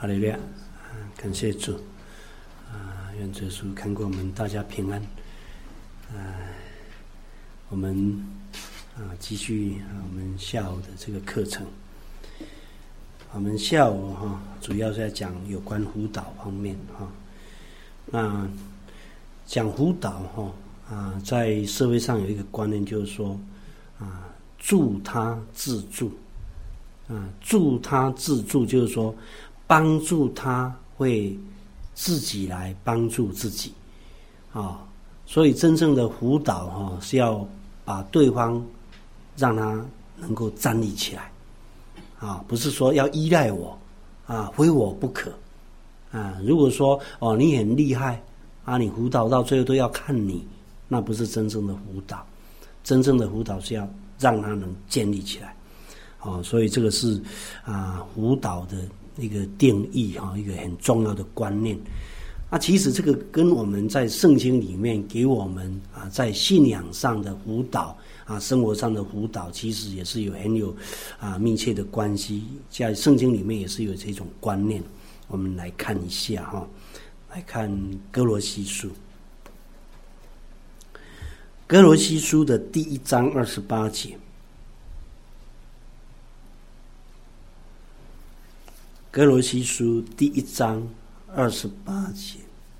哈利路亚，感谢主愿主耶稣看过我们大家平安。我们继续我们下午的这个课程。我们下午主要是在讲有关辅导方面那讲辅导在社会上有一个观念，就是说助他自助助他自助，就是说帮助他会自己来帮助自己所以真正的辅导是要把对方让他能够站立起来不是说要依赖我非我不可如果说你很厉害你辅导到最后都要看你，那不是真正的辅导。真正的辅导是要让他能建立起来所以这个是辅导的一个定义一个很重要的观念。其实这个跟我们在圣经里面给我们在信仰上的辅导生活上的辅导，其实也是很有密切的关系。在圣经里面也是有这种观念。我们来看一下来看哥罗西书。哥罗西书的第1章28节。哥罗西书第1章28节，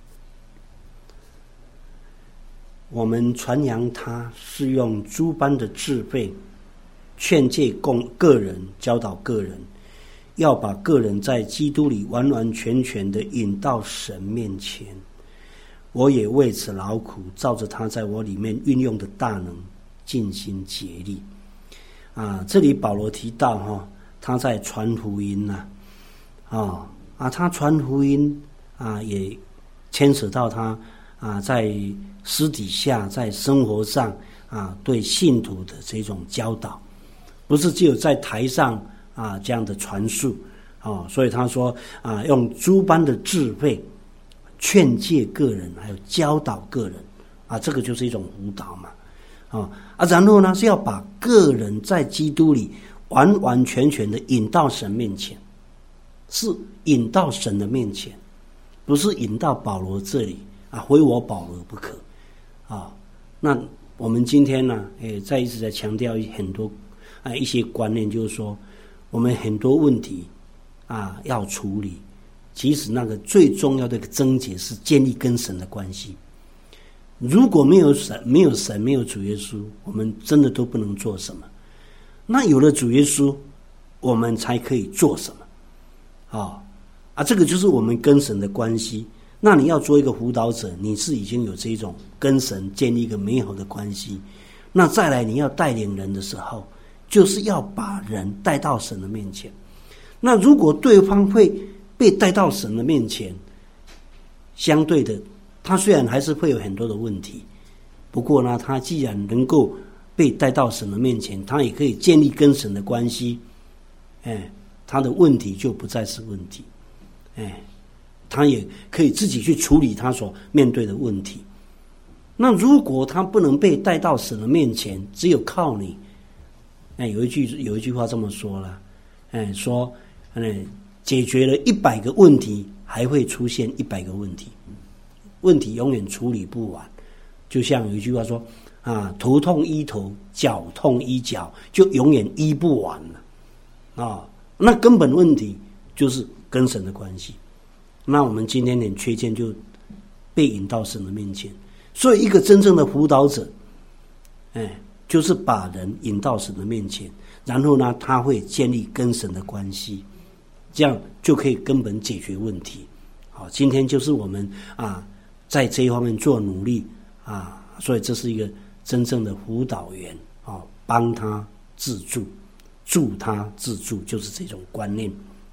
我们传扬他是用诸般的智慧劝诫个人，教导个人，要把个人在基督里完完全全的引到神面前。我也为此劳苦，照着他在我里面运用的大能尽心竭力这里保罗提到他在传福音他传福音也牵扯到他在私底下在生活上对信徒的这种教导，不是只有在台上这样的传述所以他说用诸般的智慧劝诫个人，还有教导个人这个就是一种辅导嘛然后呢是要把个人在基督里完完全全的引到神面前，是引到神的面前，不是引到保罗这里非我保罗不可那我们今天呢再一次在强调很多一些观念，就是说我们很多问题要处理，其实那个最重要的一个症结是建立跟神的关系。如果没有神没有主耶稣，我们真的都不能做什么。那有了主耶稣，我们才可以做什么这个就是我们跟神的关系。那你要做一个辅导者，你是已经有这种跟神建立一个美好的关系。那再来你要带领人的时候，就是要把人带到神的面前。那如果对方会被带到神的面前，相对的他虽然还是会有很多的问题，不过呢他既然能够被带到神的面前，他也可以建立跟神的关系他的问题就不再是问题他也可以自己去处理他所面对的问题。那如果他不能被带到神的面前，只有靠你有一句话这么说了说解决了100个问题，还会出现100个问题，问题永远处理不完。就像有一句话说头痛医头，脚痛医脚，就永远医不完了那根本问题就是跟神的关系。那我们今天很缺欠，就被引到神的面前。所以一个真正的辅导者就是把人引到神的面前，然后呢他会建立跟神的关系，这样就可以根本解决问题。今天就是我们在这一方面做努力所以这是一个真正的辅导员帮他自助，助他自助，就是这种观念。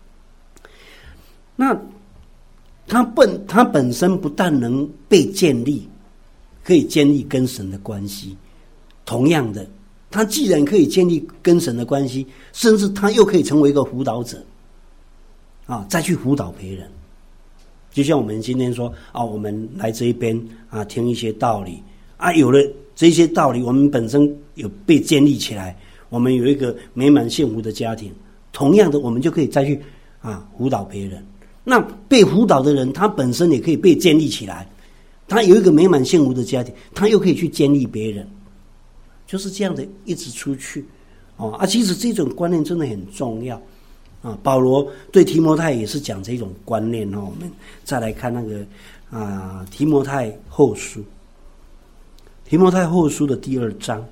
那他本身不但能被建立，可以建立跟神的关系，同样的他既然可以建立跟神的关系，甚至他又可以成为一个辅导者再去辅导别人。就像我们今天说我们来这一边听一些道理有了这些道理，我们本身有被建立起来，我们有一个美满幸福的家庭，同样的我们就可以再去辅导别人。 那被辅导的人，他本身也可以被建立起来，他有一个美满幸福的家庭，他又可以去建立别人，就是这样的一直出去其实这种观念真的很重要保罗对提摩太也是讲这种观念我们再来看那个提摩太后书，提摩太后书的第2章。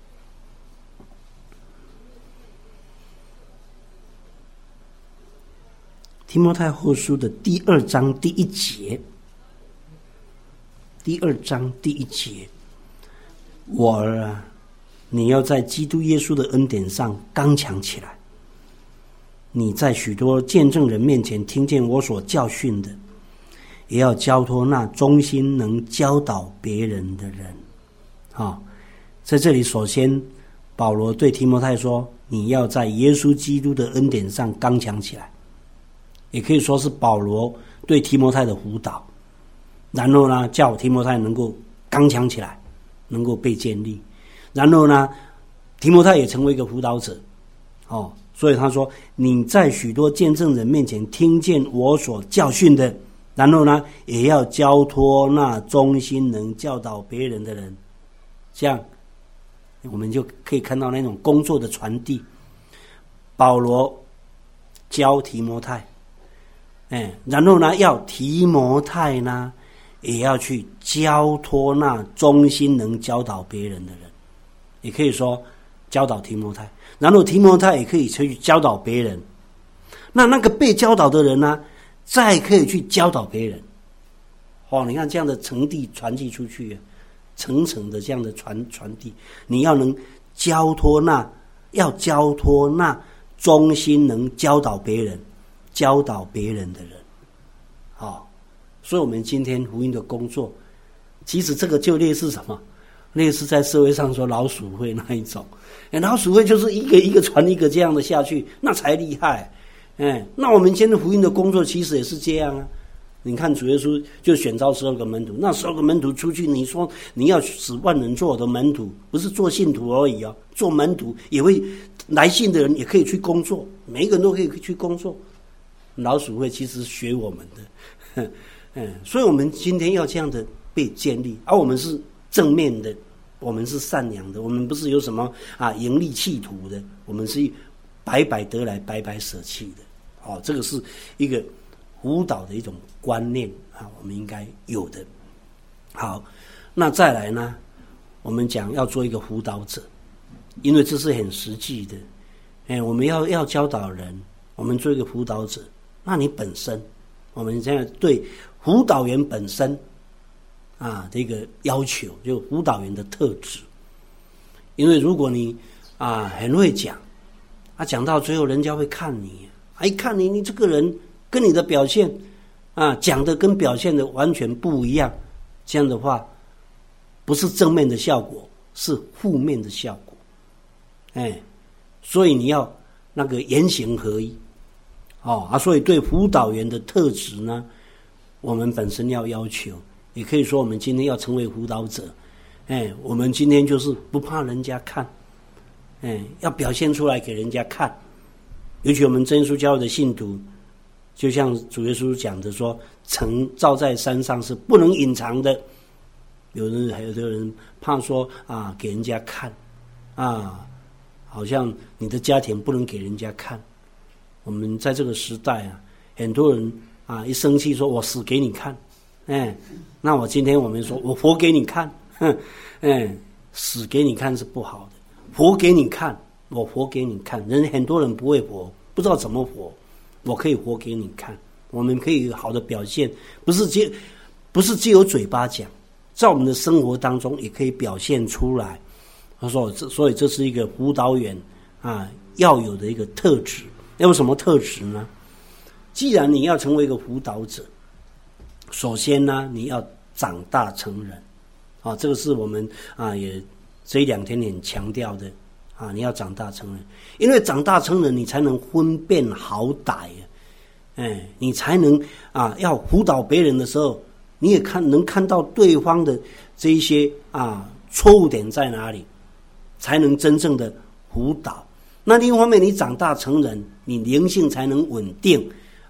提摩太后书的第2章第1节，第2章第1节，我儿啊，你要在基督耶稣的恩典上刚强起来。你在许多见证人面前听见我所教训的，也要交托那忠心能教导别人的人。在这里首先保罗对提摩太说，你要在耶稣基督的恩典上刚强起来，也可以说是保罗对提摩太的辅导，然后呢叫提摩太能够刚强起来，能够被建立，然后呢提摩太也成为一个辅导者所以他说，你在许多见证人面前听见我所教训的，然后呢也要交托那忠心能教导别人的人。这样我们就可以看到那种工作的传递。保罗教提摩太然后呢要提摩太呢也要去交托那忠心能教导别人的人，也可以说教导提摩太，然后提摩太也可以去教导别人，那个被教导的人呢再可以去教导别人你看这样的层递传递出去层层的这样的传递，你要能交托那忠心能教导别人的人所以我们今天福音的工作，其实这个就类似什么？类似在社会上说老鼠会那一种老鼠会就是一个一个传一个这样的下去，那才厉害那我们今天福音的工作其实也是这样你看主耶稣就选召12个门徒，那12个门徒出去，你说你要使万人做我的门徒，不是做信徒而已做门徒也会来信的人也可以去工作，每一个人都可以去工作。老鼠会其实学我们的所以我们今天要这样的被建立，而我们是正面的，我们是善良的，我们不是有什么盈利企图的，我们是白白得来白白舍弃的这个是一个辅导的一种观念我们应该有的。好，那再来呢，我们讲要做一个辅导者，因为这是很实际的我们要教导人，我们做一个辅导者，那你本身我们现在对辅导员本身这个要求，就辅导员的特质。因为如果你很会讲讲到最后人家会看你一看你这个人跟你的表现讲的跟表现的完全不一样，这样的话不是正面的效果，是负面的效果所以你要那个言行合一所以对辅导员的特质呢，我们本身要求，也可以说我们今天要成为辅导者我们今天就是不怕人家看要表现出来给人家看。尤其我们真耶稣教会的信徒，就像主耶稣讲的说，城造在山上是不能隐藏的。有的人怕说给人家看好像你的家庭不能给人家看。我们在这个时代很多人一生气说我死给你看那我今天我们说我活给你看死给你看是不好的，活给你看，我活给你看。很多人不会活，不知道怎么活，我可以活给你看。我们可以有好的表现，不是只有嘴巴讲，在我们的生活当中也可以表现出来。所以这是一个辅导员要有的一个特质。要有什么特质呢？既然你要成为一个辅导者，首先呢你要长大成人这个是我们也这2天很强调的你要长大成人。因为长大成人你才能分辨好歹你才能要辅导别人的时候，你也能看到对方的这一些错误点在哪里，才能真正的辅导。那另一方面，你长大成人，你灵性才能稳定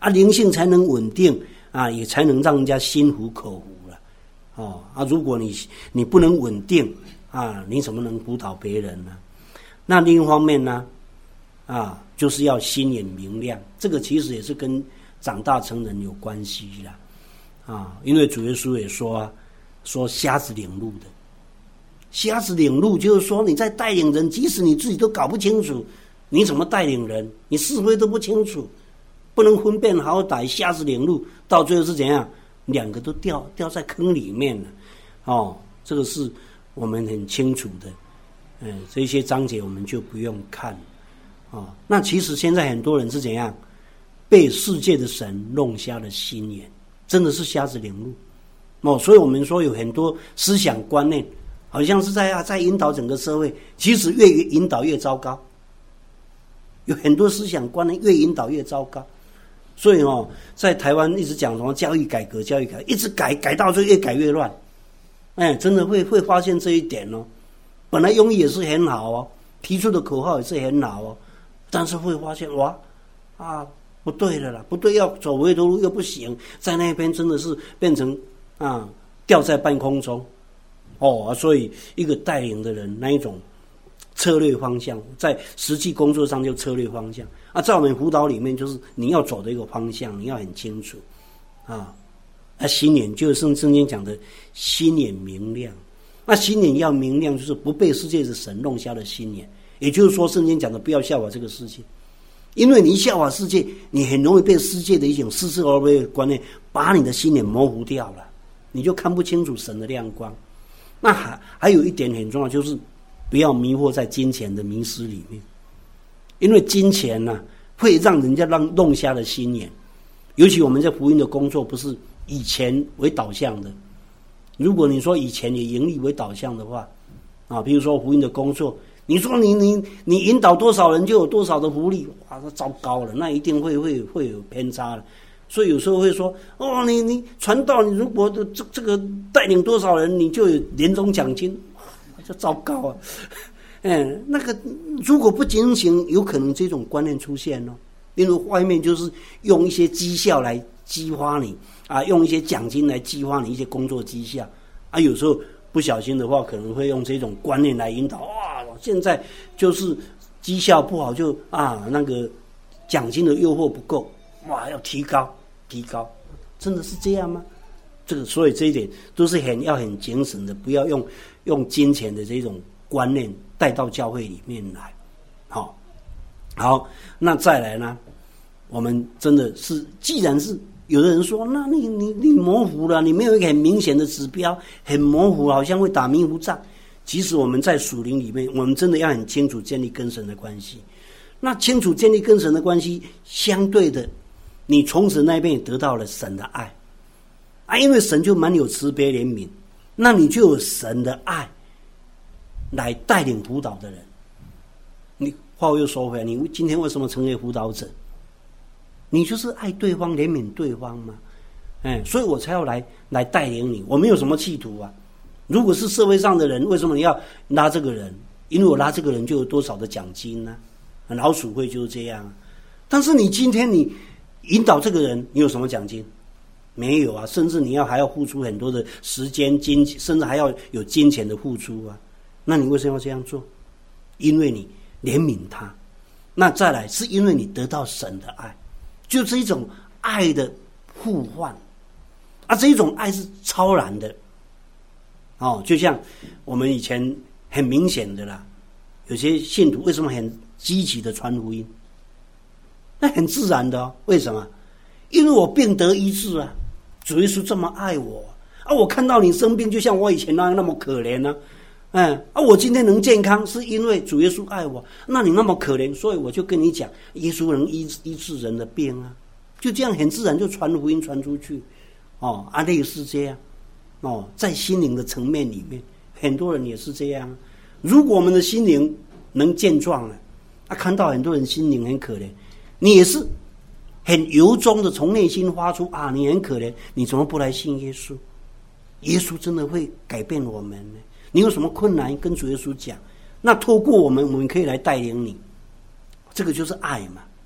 啊，灵性才能稳定啊，也才能让人家心服口服了。如果你不能稳定啊，你怎么能辅导别人呢？那另一方面呢，就是要心眼明亮，这个其实也是跟长大成人有关系啦。因为主耶稣也说瞎子领路的，瞎子领路就是说你在带领人，即使你自己都搞不清楚，你怎么带领人？你是非都不清楚，不能分辨好歹，瞎子领路，到最后是怎样？两个都掉在坑里面了。这个是我们很清楚的。这些章节我们就不用看。那其实现在很多人是怎样被世界的神弄瞎了心眼，真的是瞎子领路。所以我们说有很多思想观念，好像是在引导整个社会，其实越引导越糟糕。有很多思想观念越引导越糟糕。所以在台湾一直讲什么教育改革，一直改到最后越改越乱。真的会发现这一点本来用意也是很好提出的口号也是很好但是会发现不对了啦，不对，要走回头路又不行，在那边真的是变成掉在半空中所以一个带领的人那一种策略方向，在实际工作上就策略方向在我们辅导里面，就是你要走的一个方向，你要很清楚心眼就是圣经讲的心眼明亮。那心眼要明亮，就是不被世界的神弄瞎了心眼。也就是说，圣经讲的不要效法这个世界，因为你效法世界，你很容易被世界的一种似是而非的观念把你的心眼模糊掉了，你就看不清楚神的亮光。那还有一点很重要，就是不要迷惑在金钱的迷失里面，因为金钱会让人家弄瞎了心眼。尤其我们在福音的工作不是以钱为导向的，如果你说以钱也盈利为导向的话比如说福音的工作，你说你引导多少人就有多少的福利，那糟糕了，那一定会有偏差了。所以有时候会说你传道，你如果这个带领多少人，你就有年终奖金，就糟糕那个如果不进行，有可能这种观念出现因为外面就是用一些绩效来激发你用一些奖金来激发你一些工作绩效有时候不小心的话，可能会用这种观念来引导现在就是绩效不好，就那个奖金的诱惑不够，要提高，真的是这样吗？所以这一点都是要很谨慎的，不要用金钱的这种观念带到教会里面来。好，那再来呢？我们真的是，既然是有的人说，那你模糊了，你没有一个很明显的指标，很模糊，好像会打迷糊仗。其实我们在属灵里面，我们真的要很清楚建立跟神的关系。那清楚建立跟神的关系，相对的，你从神那边也得到了神的爱因为神就蛮有慈悲怜悯，那你就有神的爱来带领辅导的人。你话又说回来，你今天为什么成为辅导者？你就是爱对方，怜悯对方嘛。所以我才要来带领你。我没有什么企图如果是社会上的人，为什么你要拉这个人？因为我拉这个人就有多少的奖金呢？老鼠会就是这样但是你今天你引导这个人，你有什么奖金？没有甚至你还要付出很多的时间、金钱，甚至还要有金钱的付出那你为什么要这样做？因为你怜悯他。那再来是因为你得到神的爱，就是一种爱的互换这一种爱是超然的就像我们以前很明显的啦，有些信徒为什么很积极的传福音？那很自然的为什么？因为我病得医治主耶稣这么爱我我看到你生病，就像我以前那么可怜我今天能健康，是因为主耶稣爱我。那你那么可怜，所以我就跟你讲，耶稣能医治人的病就这样很自然就传福音传出去类似这样在心灵的层面里面，很多人也是这样。如果我们的心灵能健壮了看到很多人心灵很可怜，你也是很由衷的从内心发出你很可怜，你怎么不来信耶稣？耶稣真的会改变我们呢。你有什么困难跟主耶稣讲，那透过我们可以来带领你。这个就是爱嘛。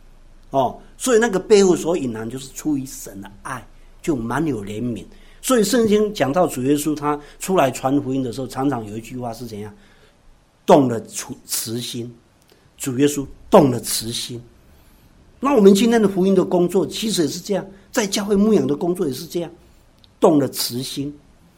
所以那个背后所隐含就是出于神的爱，就满有怜悯。所以圣经讲到主耶稣他出来传福音的时候，常常有一句话是怎样？动了慈心。主耶稣动了慈心。那我们今天的福音的工作其实也是这样，在教会牧养的工作也是这样，动了慈心。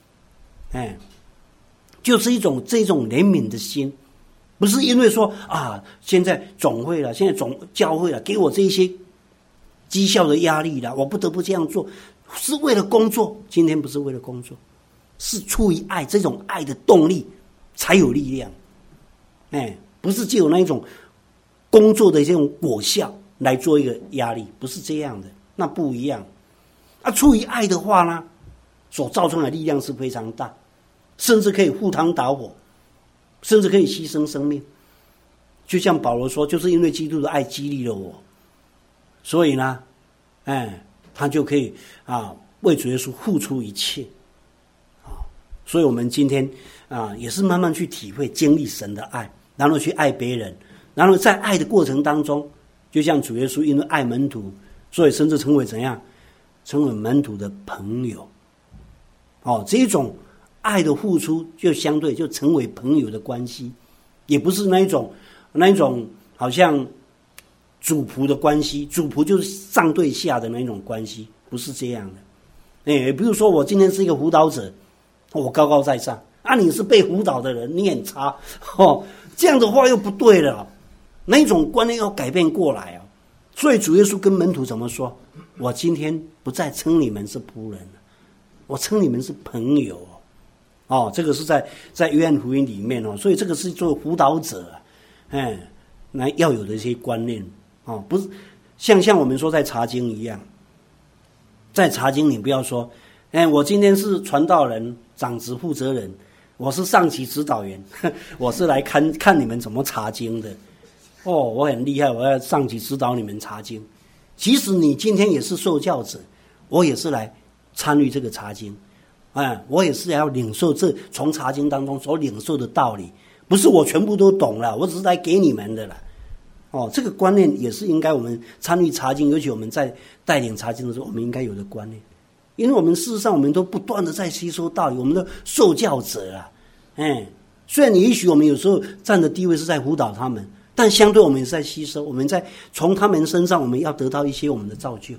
就是这种怜悯的心，不是因为说现在总会了，现在教会了，给我这些绩效的压力了，我不得不这样做，是为了工作。今天不是为了工作，是出于爱，这种爱的动力才有力量。不是只有那一种工作的这种果效来做一个压力，不是这样的，那不一样。出于爱的话呢，所造成的力量是非常大，甚至可以赴汤蹈火，甚至可以牺牲生命。就像保罗说，就是因为基督的爱激励了我，所以呢，他就可以为主耶稣付出一切。所以我们今天也是慢慢去体会经历神的爱，然后去爱别人，然后在爱的过程当中，就像主耶稣因为爱门徒，所以甚至成为怎样？成为门徒的朋友。这种爱的付出就相对就成为朋友的关系，也不是那一种好像主仆的关系，主仆就是上对下的那种关系，不是这样的。也比如说我今天是一个辅导者，我高高在上，你是被辅导的人，你很差，这样的话又不对了，那种观念要改变过来。所以主耶稣跟门徒怎么说？我今天不再称你们是仆人了，我称你们是朋友。这个是在约翰福音里面。所以这个是做辅导者那要有的一些观念。不是像我们说在查经一样，在查经你不要说我今天是传道人、长职负责人，我是上级指导员，我是来看你们怎么查经的。我很厉害，我要上级指导你们查经。即使你今天也是受教者，我也是来参与这个查经。我也是要领受这从查经当中所领受的道理，不是我全部都懂了，我只是来给你们的了。这个观念也是应该我们参与查经，尤其我们在带领查经的时候，我们应该有的观念。因为我们事实上我们都不断的在吸收道理，我们的受教者虽然也许我们有时候站的地位是在辅导他们，但相对我们也是在吸收，我们在从他们身上我们要得到一些我们的造就。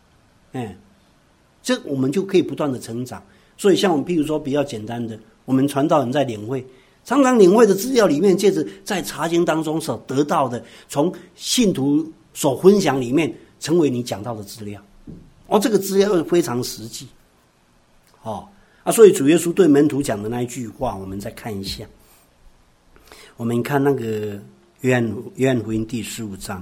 这我们就可以不断的成长。所以像我们譬如说比较简单的，我们传道人在领会，常常领会的资料里面，借着在查经当中所得到的，从信徒所分享里面成为你讲到的资料。这个资料非常实际。所以主耶稣对门徒讲的那一句话，我们再看一下。我们看那个约翰福音第15章。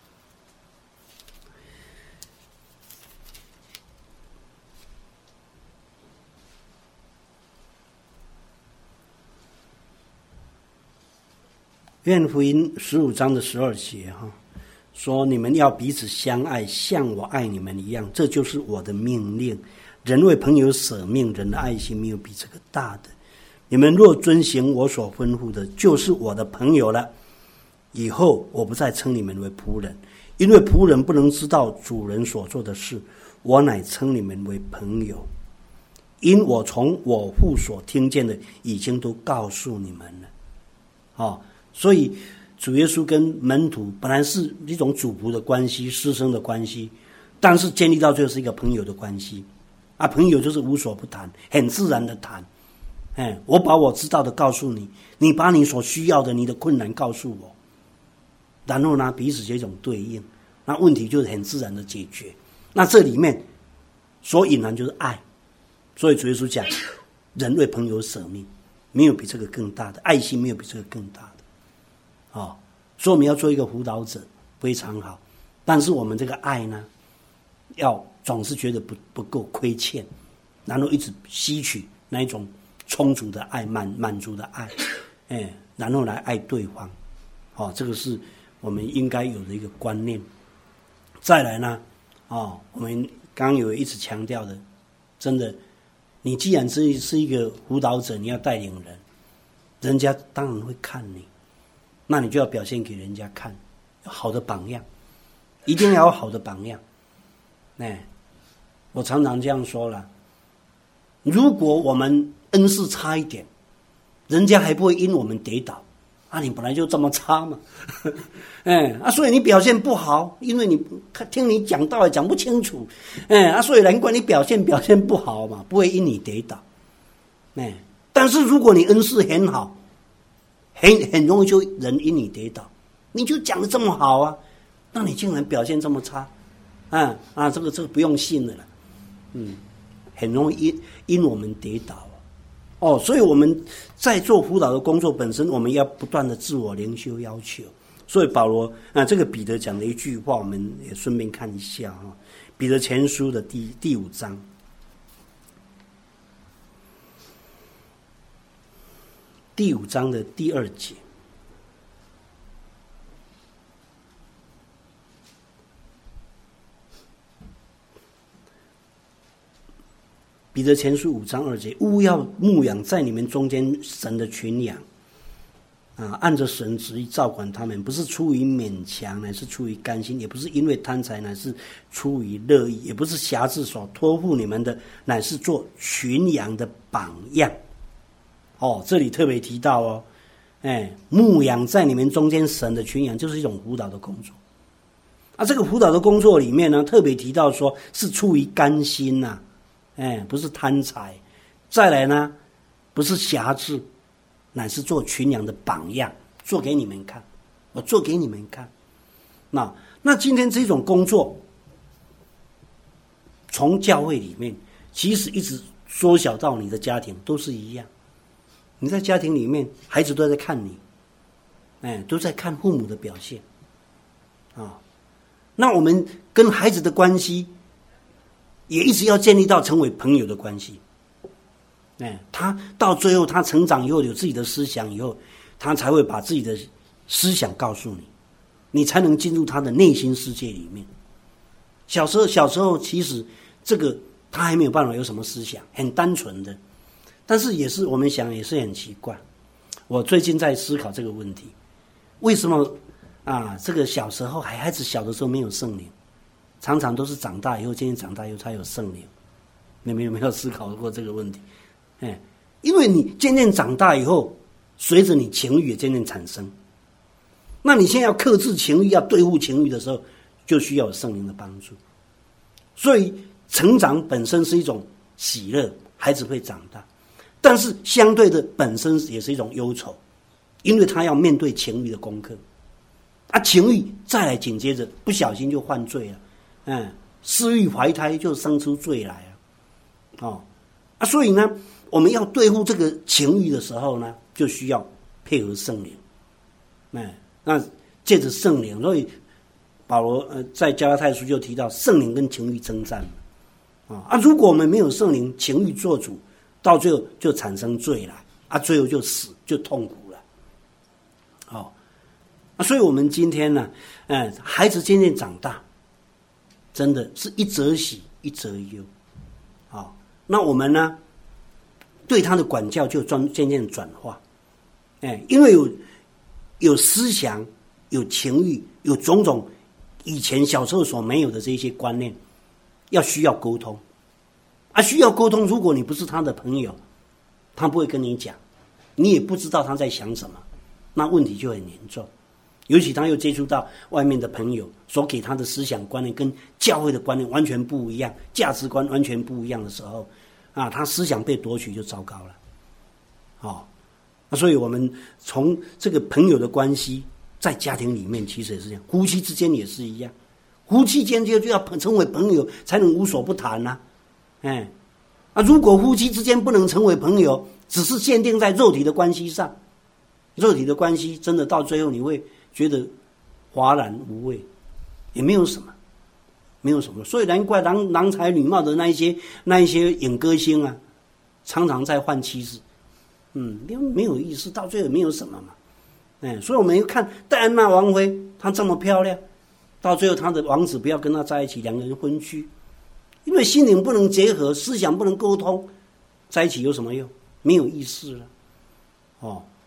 约翰福音15章的12节说，你们要彼此相爱，像我爱你们一样，这就是我的命令。人为朋友舍命，人的爱心没有比这个大的。你们若遵行我所吩咐的，就是我的朋友了。以后我不再称你们为仆人，因为仆人不能知道主人所做的事，我乃称你们为朋友，因我从我父所听见的已经都告诉你们了。所以主耶稣跟门徒本来是一种主仆的关系、师生的关系，但是建立到最后是一个朋友的关系。朋友就是无所不谈，很自然的谈。我把我知道的告诉你，你把你所需要的、你的困难告诉我，然后呢，彼此这种对应，那问题就是很自然的解决。那这里面所隐含就是爱。所以主耶稣讲，人为朋友舍命，没有比这个更大的爱心，没有比这个更大的。所以我们要做一个辅导者非常好，但是我们这个爱呢，要总是觉得不够亏欠，然后一直吸取那一种充足的爱、满足的爱，然后来爱对方。这个是我们应该有的一个观念。再来呢，我们刚刚有一直强调的，真的，你既然是一个辅导者，你要带领人，人家当然会看你，那你就要表现给人家看，好的榜样。 一定要有好的榜样。我常常这样说了，如果我们恩赐差一点，人家还不会因我们跌倒啊，你本来就这么差嘛。所以你表现不好，因为你听你讲道也讲不清楚，所以难怪你表现不好嘛，不会因你跌倒。但是如果你恩赐很好，很容易就人因你跌倒，你就讲得这么好啊，那你竟然表现这么差，这个不用信了啦，很容易因我们跌倒。所以我们在做辅导的工作本身，我们要不断的自我灵修要求。所以保罗这个彼得讲的一句话，我们也顺便看一下彼得前书的第5章。第5章的第2节，彼得前书5章2节，务要牧养在你们中间神的群羊，按着神旨意照管他们，不是出于勉强，乃是出于甘心；也不是因为贪财，乃是出于乐意；也不是辖制所托付你们的，乃是做群羊的榜样。这里特别提到牧养在你们中间神的群羊，就是一种辅导的工作。这个辅导的工作里面呢，特别提到说是出于甘心不是贪财。再来呢，不是辖制，乃是做群羊的榜样，做给你们看，我做给你们看。那今天这种工作，从教会里面，其实一直缩小到你的家庭，都是一样。你在家庭里面，孩子都在看你，都在看父母的表现那我们跟孩子的关系也一直要建立到成为朋友的关系。他到最后他成长以后有自己的思想以后，他才会把自己的思想告诉你，你才能进入他的内心世界里面。小时候其实这个他还没有办法有什么思想，很单纯的。但是也是我们想也是很奇怪，我最近在思考这个问题，为什么这个小时候孩子小的时候没有圣灵，常常都是长大以后，渐渐长大以后才有圣灵。你们有没有思考过这个问题？因为你渐渐长大以后，随着你情欲也渐渐产生，那你现在要克制情欲，要对付情欲的时候，就需要有圣灵的帮助。所以成长本身是一种喜乐，孩子会长大。但是相对的本身也是一种忧愁，因为他要面对情欲的功课情欲再来紧接着不小心就犯罪了，私欲怀胎就生出罪来所以呢，我们要对付这个情欲的时候呢，就需要配合圣灵。那借着圣灵，所以保罗在加拉太书就提到圣灵跟情欲征战如果我们没有圣灵，情欲做主，到最后就产生罪来最后就死，就痛苦了。所以我们今天呢，孩子渐渐长大，真的是一则喜一则忧。那我们呢，对他的管教就渐渐转化。因为有思想，有情欲，有种种以前小时候所没有的这些观念，需要沟通。需要沟通，如果你不是他的朋友，他不会跟你讲，你也不知道他在想什么，那问题就很严重。尤其他又接触到外面的朋友所给他的思想观念跟教会的观念完全不一样，价值观完全不一样的时候他思想被夺取就糟糕了。所以我们从这个朋友的关系，在家庭里面其实也是这样，夫妻之间也是一样，夫妻间就要成为朋友才能无所不谈如果夫妻之间不能成为朋友，只是限定在肉体的关系上，肉体的关系真的到最后你会觉得哗然无味，也没有什么。所以难怪郎才女貌的那一些影歌星常常在换妻子，没有意思，到最后没有什么嘛。所以我们看戴安娜王妃，她这么漂亮，到最后她的王子不要跟她在一起，两个人分居。因为心灵不能结合，思想不能沟通，在一起有什么用？没有意思了。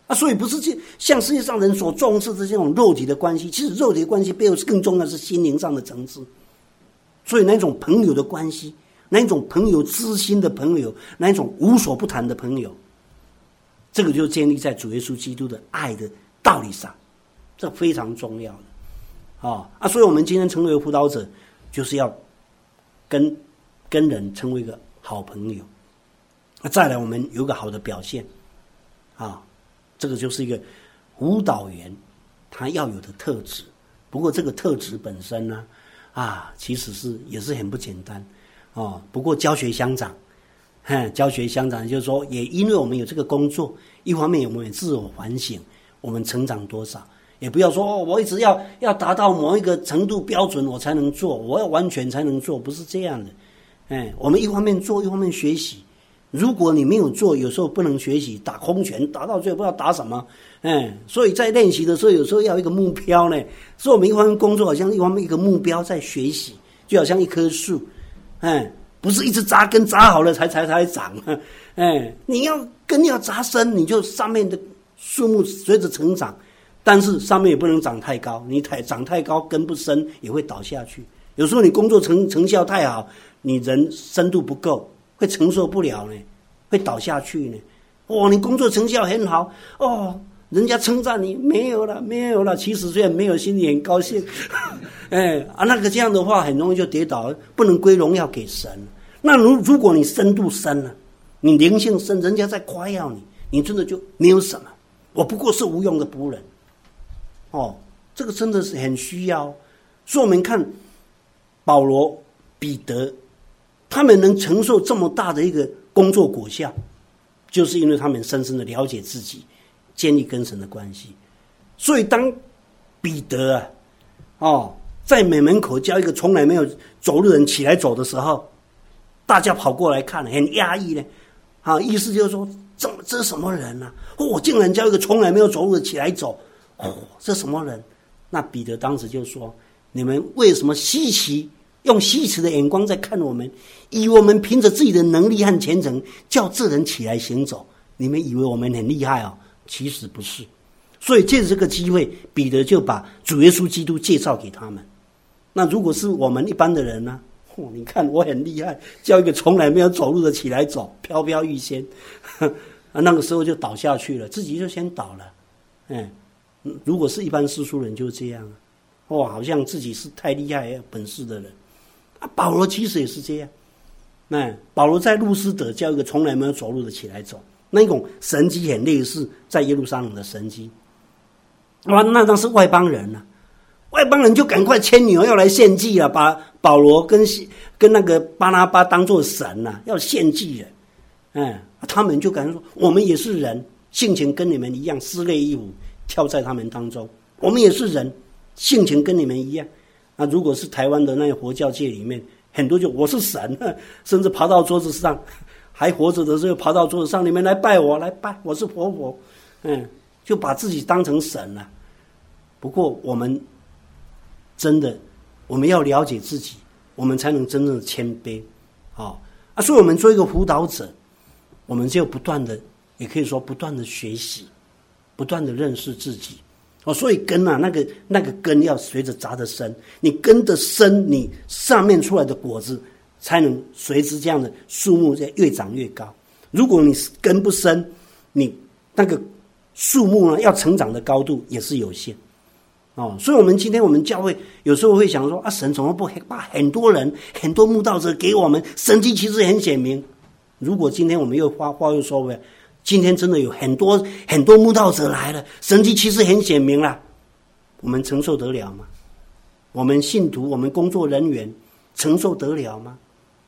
所以不是像世界上人所重视的这种肉体的关系，其实肉体的关系背后更重要的是心灵上的层次。所以那种朋友的关系，那一种朋友知心的朋友，那一种无所不谈的朋友，这个就建立在主耶稣基督的爱的道理上，这非常重要的所以我们今天成为辅导者，就是要跟人成为一个好朋友。再来，我们有个好的表现这个就是一个辅导员他要有的特质。不过这个特质本身呢其实也是很不简单不过教学相长就是说，也因为我们有这个工作，一方面我们也自我反省，我们成长多少，也不要说我一直要达到某一个程度标准我才能做，我要完全才能做，不是这样的。我们一方面做，一方面学习。如果你没有做，有时候不能学习，打空拳打到最后不知道打什么。所以在练习的时候，有时候要有一个目标呢。所以我们一方面工作，好像一方面一个目标在学习，就好像一棵树，不是一直扎根扎好了才长。你要根要扎深，你就上面的树木随着成长，但是上面也不能长太高，你长太高根不深也会倒下去。有时候你工作成效太好，你人深度不够，会承受不了呢，会倒下去呢。你工作成效很好人家称赞你，没有了，其实虽然没有，心里很高兴。那个这样的话很容易就跌倒，不能归荣耀给神。那如果你深度深了，你灵性深，人家在夸耀你，你真的就没有什么，我不过是无用的仆人。这个真的是很需要。所以我们看保罗、彼得，他们能承受这么大的一个工作果效，就是因为他们深深的了解自己，建立跟神的关系。所以当彼得在门口叫一个从来没有走路的人起来走的时候，大家跑过来看，很压抑呢。意思就是说，这是什么人啊？我竟然叫一个从来没有走路的起来走，这什么人？那彼得当时就说：你们为什么用稀奇的眼光在看我们，以为我们凭着自己的能力和虔诚叫这人起来行走？你们以为我们很厉害其实不是。所以借着这个机会，彼得就把主耶稣基督介绍给他们。那如果是我们一般的人呢？你看我很厉害，叫一个从来没有走路的起来走，飘飘欲仙。那个时候就倒下去了，自己就先倒了。如果是一般世俗人就这样，好像自己是太厉害有本事的人。保罗其实也是这样。保罗在路斯德叫一个从来没有走路的起来走，那种神迹很类似在耶路撒冷的神迹。那是外邦人外邦人就赶快牵牛要来献祭了，把保罗跟那个巴拿巴当作神要献祭了。他们就感觉说，我们也是人，性情跟你们一样，撕裂衣服跳在他们当中。我们也是人，性情跟你们一样。如果是台湾的那个佛教界里面，很多就我是神，甚至爬到桌子上，还活着的时候爬到桌子上，你们来拜我，来拜，我是佛佛。就把自己当成神了。不过我们真的，我们要了解自己，我们才能真正的谦卑。所以我们做一个辅导者，我们就不断的，也可以说不断的学习，不断的认识自己。所以根那个根要随着扎的深，你根的深，你上面出来的果子才能随之这样的树木越长越高。如果你根不深，你那个树木呢要成长的高度也是有限。所以我们今天我们教会有时候会想说神怎么不把很多人很多慕道者给我们，神迹其实很显明。如果今天我们话又说回来，今天真的有很多慕道者来了，神迹其实很显明了，我们承受得了吗？我们信徒，我们工作人员承受得了吗？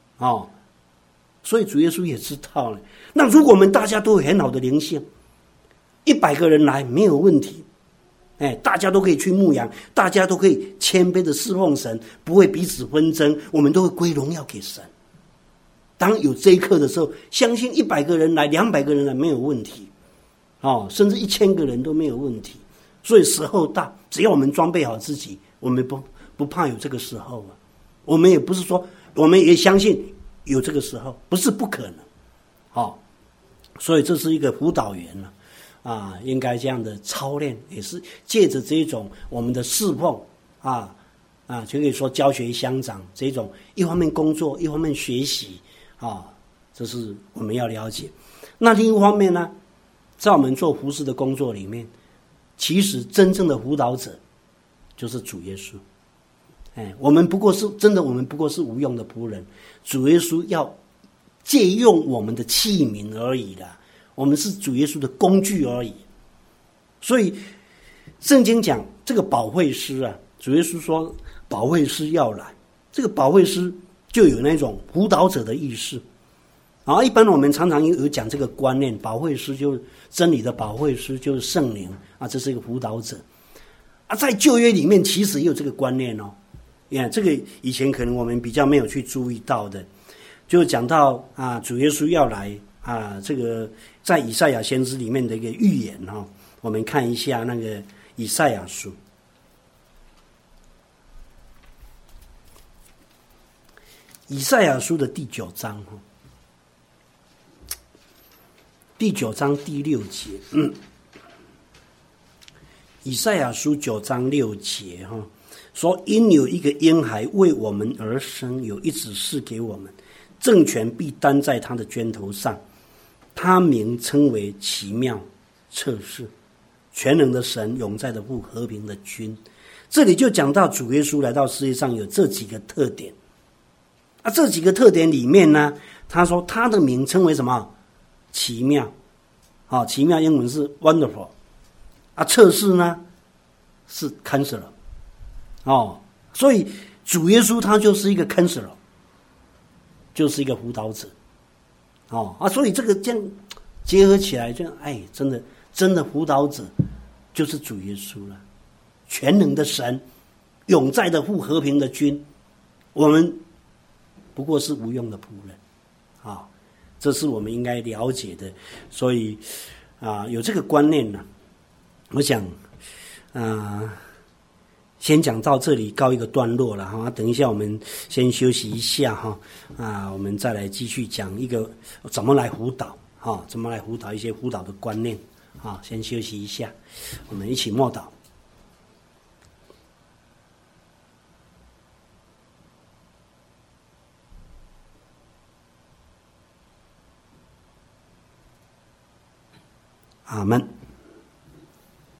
所以主耶稣也知道了。那如果我们大家都有很好的灵性，100个人来没有问题，大家都可以去牧养，大家都可以谦卑的侍奉神，不会彼此纷争，我们都会归荣耀给神。当有这一刻的时候，相信100个人来，200个人来没有问题，甚至1000个人都没有问题。所以时候到，只要我们装备好自己，我们不怕有这个时候我们也不是说，我们也相信有这个时候，不是不可能。所以这是一个辅导员应该这样的操练，也是借着这种我们的侍奉就可以说教学相长，这种一方面工作，一方面学习这是我们要了解。那另一方面呢，在我们做服事的工作里面，其实真正的辅导者就是主耶稣。我们不过是无用的仆人，主耶稣要借用我们的器皿而已啦，我们是主耶稣的工具而已。所以圣经讲这个保惠师主耶稣说保惠师要来，这个保惠师就有那种辅导者的意思。一般我们常常有讲这个观念，保惠师就是真理的保惠师，就是圣灵这是一个辅导者在旧约里面其实也有这个观念这个以前可能我们比较没有去注意到的，就讲到主耶稣要来这个在以赛亚先知里面的一个预言我们看一下那个以赛亚书，以赛亚书的第9章第9章第6节，以赛亚书9章6节说，因有一个婴孩为我们而生，有一子赐给我们，政权必担在他的肩头上，他名称为奇妙、策士、全能的神、永在的父、和平的君。这里就讲到主耶稣来到世界上有这几个特点这几个特点里面呢，他说他的名称为什么？奇妙奇妙英文是 wonderful 策士呢是 counselor所以主耶稣他就是一个 counselor， 就是一个辅导者所以这个这样结合起来，就真的辅导者就是主耶稣了，全能的神，永在的父，和平的君，我们不过是无用的仆人这是我们应该了解的。所以有这个观念呢，我想先讲到这里告一个段落了等一下我们先休息一下我们再来继续讲一个怎么来辅导怎么来辅导一些辅导的观念先休息一下，我们一起默祷。阿们。